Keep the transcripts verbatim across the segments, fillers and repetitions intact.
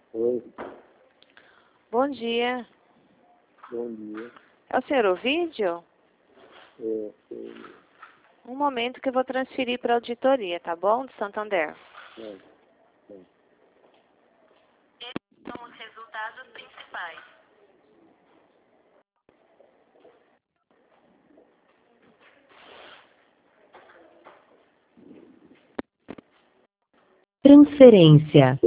Oi, Bom dia. bom dia. É o senhor Ovidio? É, é, Um momento que eu vou transferir para a auditoria, tá bom? De Santander. é, é. São os resultados principais. Transferência.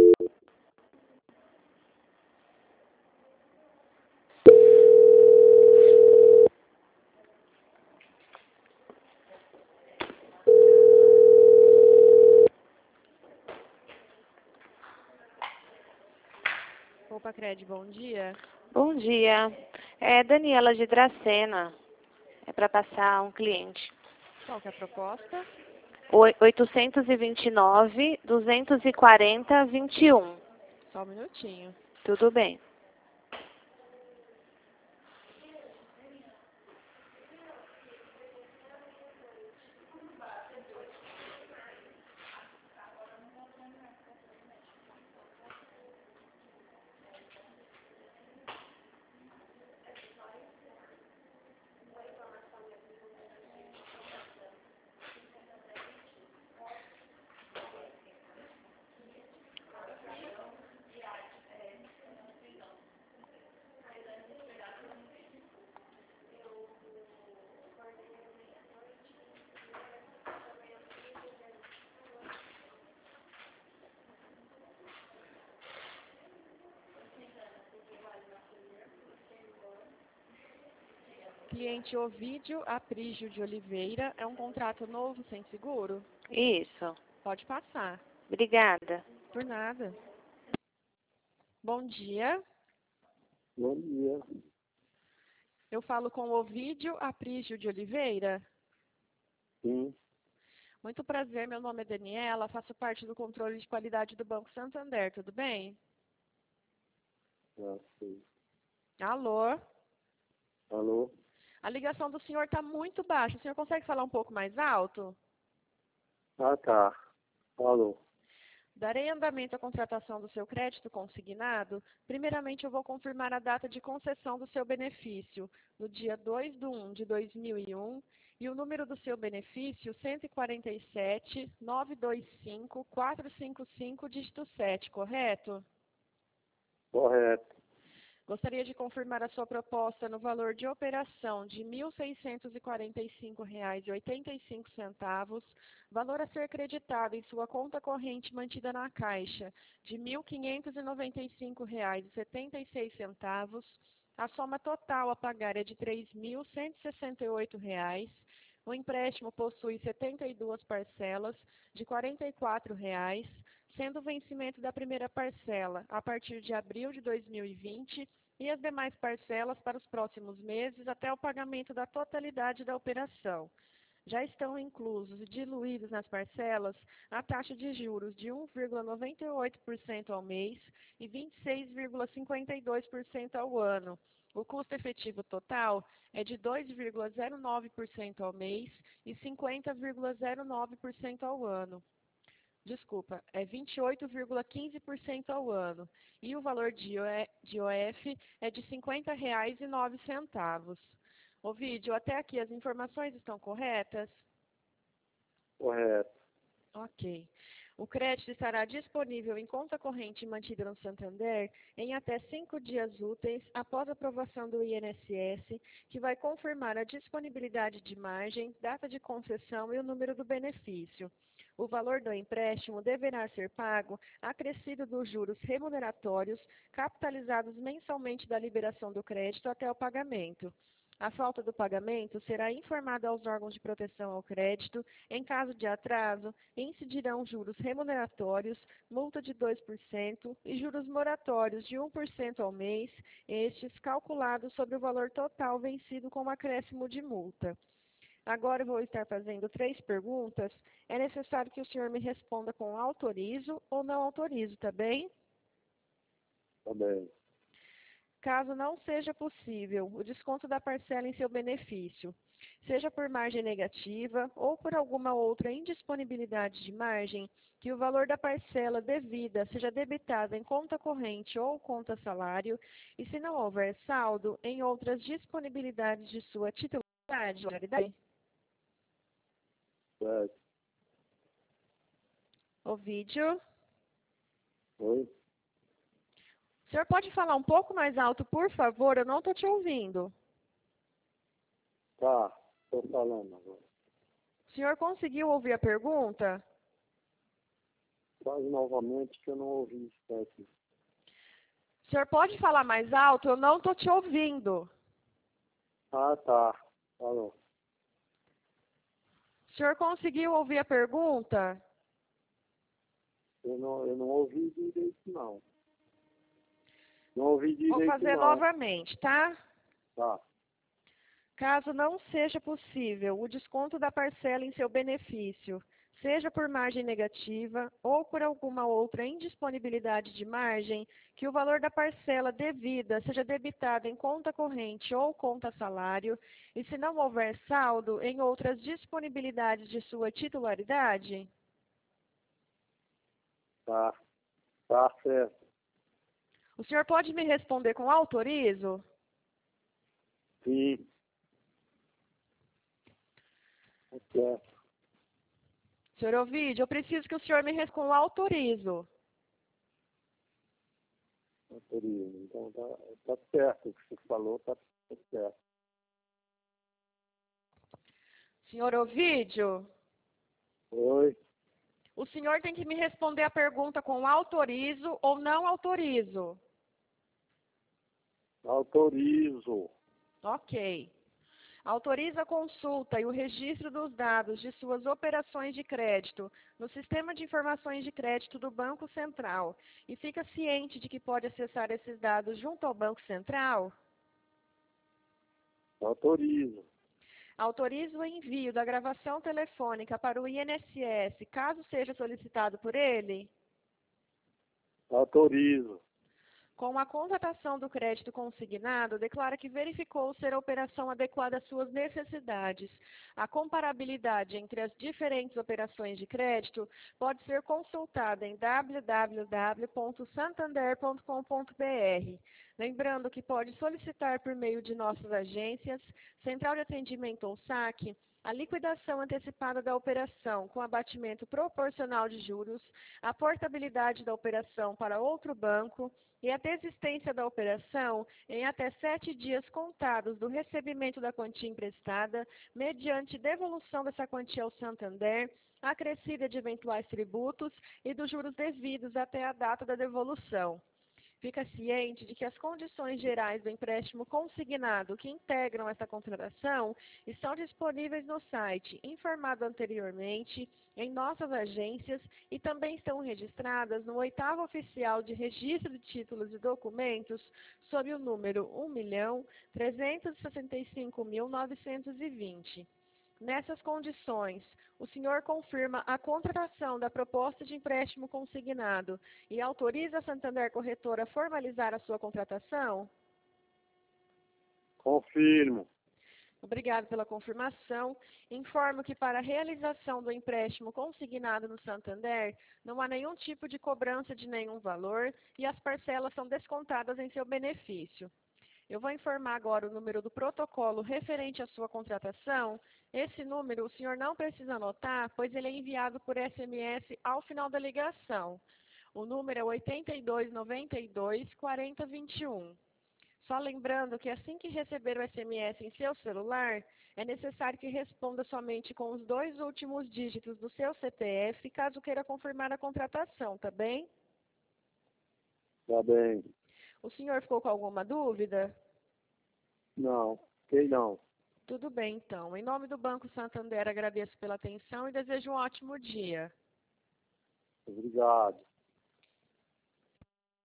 Opa, Cred, bom dia. Bom dia. É Daniela de Dracena. É para passar um cliente. Qual que é a proposta? Oi- oitocentos e vinte e nove, duzentos e quarenta, vinte e um. Só um minutinho. Tudo bem. Cliente Ovídio Aprígio de Oliveira. É um contrato novo sem seguro? Isso. Pode passar. Obrigada. Por nada. Bom dia. Bom dia. Eu falo com Ovídio Aprígio de Oliveira. Sim, Muito prazer, meu nome é Daniela. Faço parte do controle de qualidade do Banco Santander. Tudo bem? já sei. Alô? Alô? A ligação do senhor está muito baixa. O senhor consegue falar um pouco mais alto? Ah, tá. Alô? Darei andamento à contratação do seu crédito consignado. Primeiramente, eu vou confirmar a data de concessão do seu benefício, no dia dois de um de dois mil e um, e o número do seu benefício, cento e quarenta e sete, novecentos e vinte e cinco, quatrocentos e cinquenta e cinco, dígito sete, correto? Correto. Gostaria de confirmar a sua proposta no valor de operação de mil seiscentos e quarenta e cinco reais e oitenta e cinco centavos, valor a ser creditado em sua conta corrente mantida na Caixa de mil quinhentos e noventa e cinco reais e setenta e seis centavos, a soma total a pagar é de três mil cento e sessenta e oito reais. O empréstimo possui setenta e duas parcelas de quarenta e quatro reais, sendo o vencimento da primeira parcela a partir de abril de dois mil e vinte e as demais parcelas para os próximos meses até o pagamento da totalidade da operação. Já estão inclusos e diluídos nas parcelas a taxa de juros de um vírgula noventa e oito por cento ao mês e vinte e seis vírgula cinquenta e dois por cento ao ano. O custo efetivo total é de dois vírgula zero nove por cento ao mês e cinquenta vírgula zero nove por cento ao ano. Desculpa, é vinte e oito vírgula quinze por cento ao ano. E o valor de O F é de cinquenta reais e nove centavos. Ovídio, até aqui as informações estão corretas? Correto. Ok. O crédito estará disponível em conta corrente mantida no Santander em até cinco dias úteis após a aprovação do I N S S, que vai confirmar a disponibilidade de margem, data de concessão e o número do benefício. O valor do empréstimo deverá ser pago acrescido dos juros remuneratórios capitalizados mensalmente da liberação do crédito até o pagamento. A falta do pagamento será informada aos órgãos de proteção ao crédito. Em caso de atraso, incidirão juros remuneratórios, multa de dois por cento e juros moratórios de um por cento ao mês, estes calculados sobre o valor total vencido com acréscimo de multa. Agora eu vou estar fazendo três perguntas. É necessário que o senhor me responda com autorizo ou não autorizo, tá bem? Tá bem. Caso não seja possível o desconto da parcela em seu benefício, seja por margem negativa ou por alguma outra indisponibilidade de margem, que o valor da parcela devida seja debitado em conta corrente ou conta salário, e se não houver saldo, em outras disponibilidades de sua titularidade. Certo. O vídeo. Oi? O senhor pode falar um pouco mais alto, por favor? Eu não estou te ouvindo. Tá, estou falando agora. O senhor conseguiu ouvir a pergunta? Faz novamente que eu não ouvi isso aqui. O senhor pode falar mais alto? Eu não estou te ouvindo. Ah, tá. Falou. O senhor conseguiu ouvir a pergunta? Eu não, eu não ouvi direito, não. Não ouvi direito, Vou fazer não. novamente, tá? Tá. Caso não seja possível o desconto da parcela em seu benefício, seja por margem negativa ou por alguma outra indisponibilidade de margem, que o valor da parcela devida seja debitado em conta corrente ou conta salário, e se não houver saldo, em outras disponibilidades de sua titularidade? Tá. Tá certo. O senhor pode me responder com autorizo? Sim. Tá certo. Senhor Ovidio, eu preciso que o senhor me responda com autorizo. Autorizo. Então tá, tá certo o que você falou, tá, tá certo. Senhor Ovidio, Oi? o senhor tem que me responder a pergunta com autorizo ou não autorizo. Autorizo. Ok. Autoriza a consulta e o registro dos dados de suas operações de crédito no Sistema de Informações de Crédito do Banco Central e fica ciente de que pode acessar esses dados junto ao Banco Central? Autorizo. Autoriza o envio da gravação telefônica para o I N S S, caso seja solicitado por ele? Autorizo. Com a contratação do crédito consignado, declara que verificou ser a operação adequada às suas necessidades. A comparabilidade entre as diferentes operações de crédito pode ser consultada em w w w ponto santander ponto com ponto b r. Lembrando que pode solicitar por meio de nossas agências, Central de Atendimento ou saque, a liquidação antecipada da operação com abatimento proporcional de juros, a portabilidade da operação para outro banco e a desistência da operação em até sete dias contados do recebimento da quantia emprestada, mediante devolução dessa quantia ao Santander, acrescida de eventuais tributos e dos juros devidos até a data da devolução. Fica ciente de que as condições gerais do empréstimo consignado que integram essa contratação estão disponíveis no site informado anteriormente, em nossas agências e também estão registradas no oitavo oficial de registro de títulos e documentos sob o número um milhão trezentos e sessenta e cinco mil novecentos e vinte. Nessas condições, o senhor confirma a contratação da proposta de empréstimo consignado e autoriza a Santander Corretora a formalizar a sua contratação? Confirmo. Obrigado pela confirmação. Informo que para a realização do empréstimo consignado no Santander, não há nenhum tipo de cobrança de nenhum valor e as parcelas são descontadas em seu benefício. Eu vou informar agora o número do protocolo referente à sua contratação. Esse número o senhor não precisa anotar, pois ele é enviado por S M S ao final da ligação. O número é oito dois nove dois, quatro zero dois um. Só lembrando que assim que receber o S M S em seu celular, é necessário que responda somente com os dois últimos dígitos do seu C P F, caso queira confirmar a contratação, tá bem? Tá bem. O senhor ficou com alguma dúvida? Não. Fiquei não. Tudo bem, então. Em nome do Banco Santander, agradeço pela atenção e desejo um ótimo dia. Obrigado.